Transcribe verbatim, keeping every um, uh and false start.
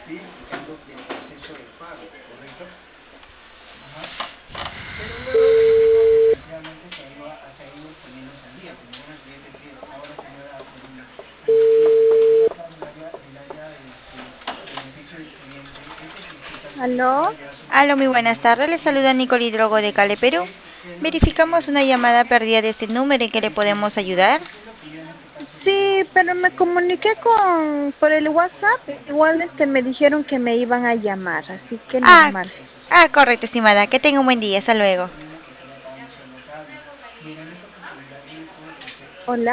¿sí? Explicando el proceso del pago, ¿correcto? Ajá. Pero luego verificó que efectivamente se, iba, se ha ido poniéndose al día. Como una cliente que ahora señora Corina ha añadido el área del área este, beneficio del cliente, ese es el que está ¿Aló? solicitado ya su Aló, muy pago buenas del tardes. Le saluda cliente. Nicole Hidrogo de Cale, Entonces, Perú. ¿qué, qué es lo que Verificamos una llamada perdida de este número en que le el cliente podemos está ayudar. diciendo? Que ya en este caso le vamos Sí, a pero me proceder comuniqué a, con por el poder WhatsApp. Igual finalizar este con me el dijeron que proceso me iban a de llamar, expedición así del que pago. normal. Ah, Eso ah, sería. correcto, estimada. Que tenga un buen día. Hasta Entonces, luego. tenemos que estaría pagando solo cable. Mira, en esta oportunidad yo le puedo ofrecer Hola.